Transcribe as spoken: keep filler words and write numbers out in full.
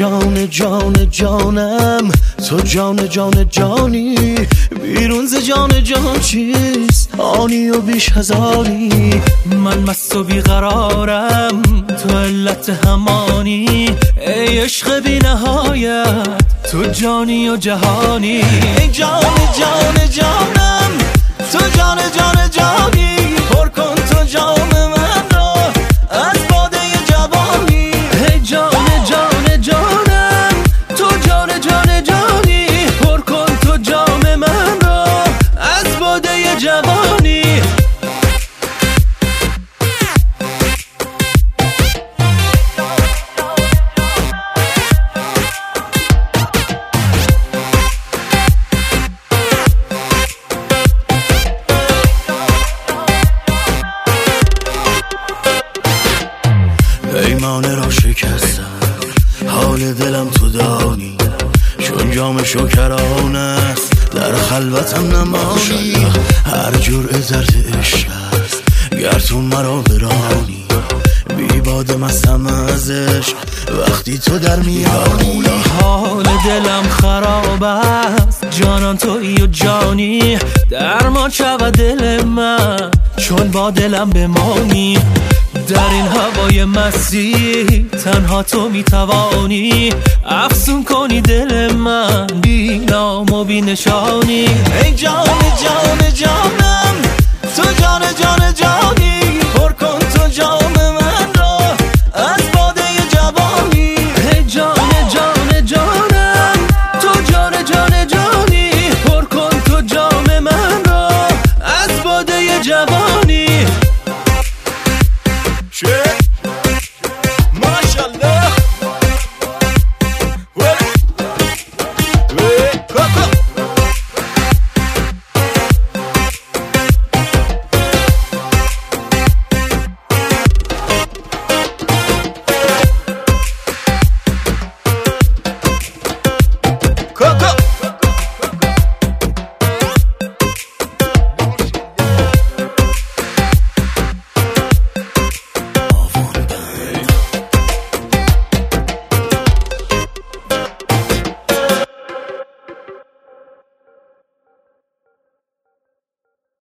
جان جان جانم، تو جان جان جانی، بیرون ز جان جان چیست آنی و بیش هزاری. من مست و بیقرارم تو علت همانی، ای عشق بی نهایت تو جانی و جهانی. ای جان جان جانم، تو جان جان جانی، پر کن تو جام من را از باده جوانی. ای جان جان جانم، تو جان جان جانی، پر کن تو جام من را از باده جوانی. پیمانه را شکستم، حال دلم تو دانی، چون جام شکران است در خلوتم نمانی. هر جرعه درد عشق است گر تو مرا برانی، بی باده مستم از عشق وقتی تو در میانی. حال دلم خراب است جانان تویی و جانی، درمان شود دل من چون با دلم بمانی. در این هوای مستی تنها تو میتوانی، افسون کنی دل من بی نام و بی نشانی. ای جان جان جانم، تو جان جان